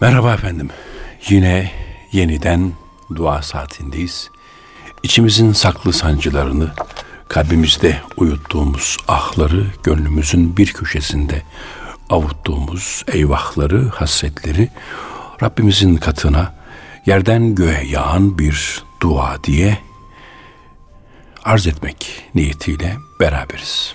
Merhaba efendim. Yine yeniden dua saatindeyiz. İçimizin saklı sancılarını, kalbimizde uyuttuğumuz ahları, gönlümüzün bir köşesinde avuttuğumuz eyvahları, hasretleri Rabbimizin katına yerden göğe yağan bir dua diye arz etmek niyetiyle beraberiz.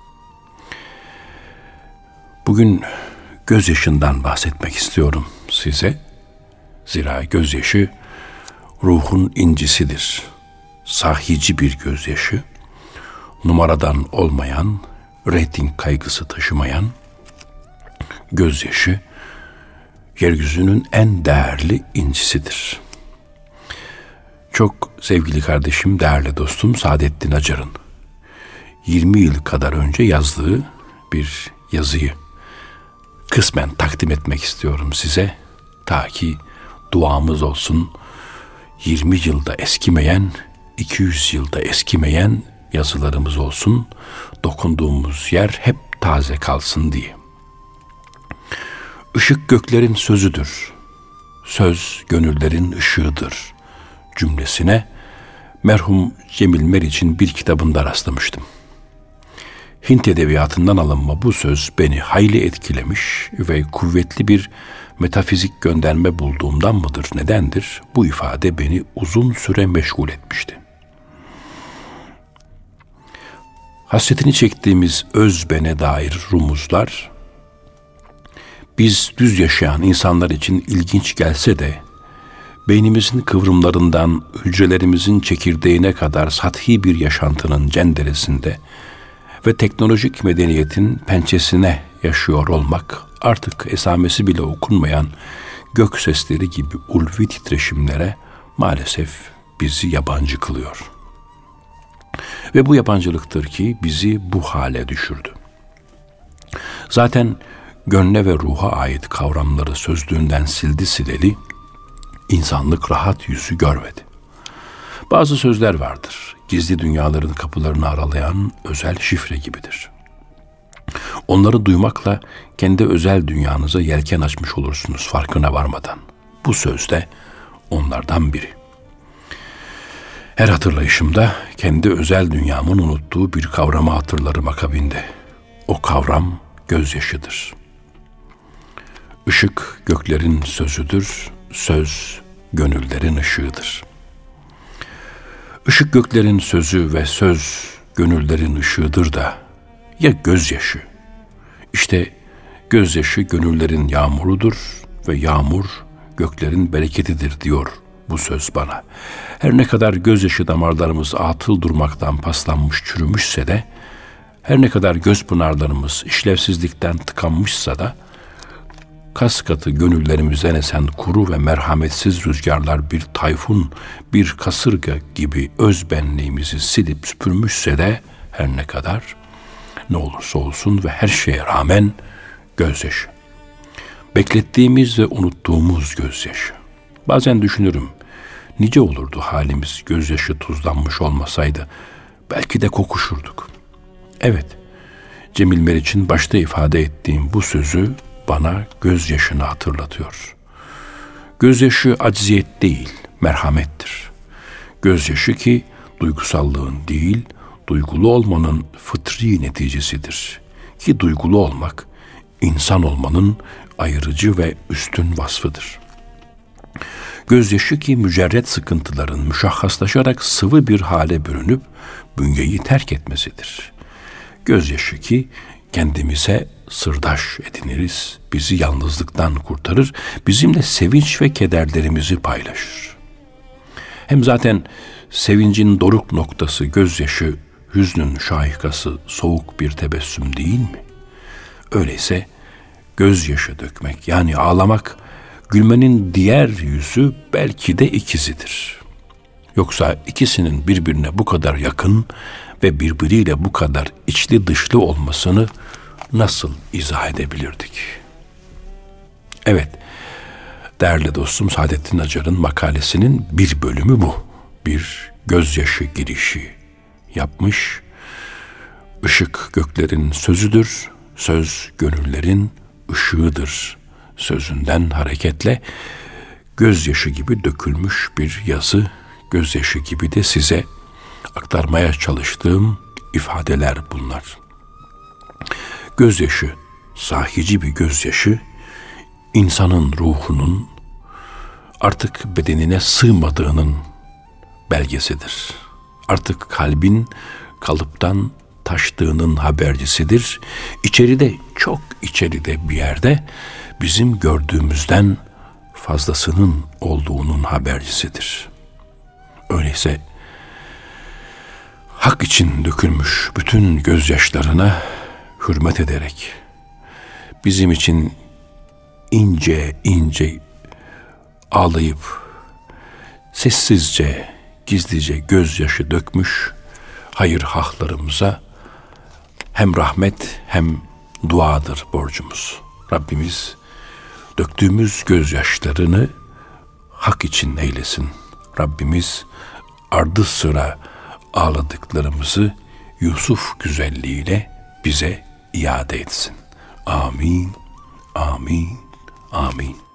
Bugün gözyaşından bahsetmek istiyorum size. Zira gözyaşı ruhun incisidir. Sahici bir gözyaşı, numaradan olmayan, reyting kaygısı taşımayan gözyaşı yeryüzünün en değerli incisidir. Çok sevgili kardeşim, değerli dostum Saadettin Acar'ın 20 yıl kadar önce yazdığı bir yazıyı kısmen takdim etmek istiyorum size. Ta ki duamız olsun, 20 yılda eskimeyen, 200 yılda eskimeyen yazılarımız olsun, dokunduğumuz yer hep taze kalsın diye. Işık göklerin sözüdür, söz gönüllerin ışığıdır cümlesine merhum Cemil Meriç'in bir kitabında rastlamıştım. Hint edebiyatından alınma bu söz beni hayli etkilemiş ve kuvvetli bir metafizik gönderme bulduğumdan mıdır, nedendir? Bu ifade beni uzun süre meşgul etmişti. Hasretini çektiğimiz özbene dair rumuzlar, biz düz yaşayan insanlar için ilginç gelse de, beynimizin kıvrımlarından hücrelerimizin çekirdeğine kadar sathi bir yaşantının cenderesinde ve teknolojik medeniyetin pençesine yaşıyor olmak, artık esamesi bile okunmayan gök sesleri gibi ulvi titreşimlere maalesef bizi yabancı kılıyor. Ve bu yabancılıktır ki bizi bu hale düşürdü. Zaten gönle ve ruha ait kavramları sözlüğünden sildi sileli, insanlık rahat yüzü görmedi. Bazı sözler vardır, gizli dünyaların kapılarını aralayan özel şifre gibidir. Onları duymakla kendi özel dünyanıza yelken açmış olursunuz farkına varmadan. Bu söz de onlardan biri. Her hatırlayışımda kendi özel dünyamın unuttuğu bir kavramı hatırlarım akabinde. O kavram gözyaşıdır. Işık göklerin sözüdür, söz gönüllerin ışığıdır. Işık göklerin sözü ve söz gönüllerin ışığıdır da ya gözyaşı? İşte gözyaşı gönüllerin yağmurudur ve yağmur göklerin bereketidir diyor bu söz bana. Her ne kadar gözyaşı damarlarımız atıl durmaktan paslanmış çürümüşse de, her ne kadar göz pınarlarımız işlevsizlikten tıkanmışsa da, kas katı gönüllerimizden esen kuru ve merhametsiz rüzgarlar bir tayfun, bir kasırga gibi öz benliğimizi silip süpürmüşse de, her ne kadar, ne olursa olsun ve her şeye rağmen gözyaşı. Beklettiğimiz ve unuttuğumuz gözyaşı. Bazen düşünürüm, nice olurdu halimiz gözyaşı tuzlanmış olmasaydı, belki de kokuşurduk. Evet, Cemil Meriç'in başta ifade ettiğim bu sözü bana gözyaşını hatırlatıyor. Gözyaşı acziyet değil, merhamettir. Gözyaşı ki duygusallığın değil, duygulu olmanın fıtri neticesidir. Ki duygulu olmak, insan olmanın ayırıcı ve üstün vasfıdır. Gözyaşı ki mücerret sıkıntıların müşahhaslaşarak sıvı bir hale bürünüp bünyeyi terk etmesidir. Gözyaşı ki kendimize sırdaş ediniriz, bizi yalnızlıktan kurtarır, bizimle sevinç ve kederlerimizi paylaşır. Hem zaten sevincin doruk noktası gözyaşı, hüznün şahikası soğuk bir tebessüm değil mi? Öyleyse gözyaşı dökmek, yani ağlamak, gülmenin diğer yüzü belki de ikizidir. Yoksa ikisinin birbirine bu kadar yakın ve birbiriyle bu kadar içli dışlı olmasını nasıl izah edebilirdik? Evet, değerli dostum Saadettin Acar'ın makalesinin bir bölümü bu. Bir gözyaşı girişi yapmış. Işık göklerin sözüdür, söz gönüllerin ışığıdır sözünden hareketle gözyaşı gibi dökülmüş bir yazı, gözyaşı gibi de size aktarmaya çalıştığım ifadeler bunlar. Gözyaşı, sahici bir gözyaşı, insanın ruhunun artık bedenine sığmadığının belgesidir. Artık kalbin kalıptan taştığının habercisidir. İçeride, çok içeride bir yerde bizim gördüğümüzden fazlasının olduğunun habercisidir. Öyleyse hak için dökülmüş bütün gözyaşlarına hürmet ederek bizim için ince ince ağlayıp sessizce, gizlice gözyaşı dökmüş hayırhahlarımıza hem rahmet hem duadır borcumuz. Rabbimiz döktüğümüz gözyaşlarını hak için eylesin. Rabbimiz ardı sıra ağladıklarımızı Yusuf güzelliğiyle bize iade etsin. Amin, amin, amin.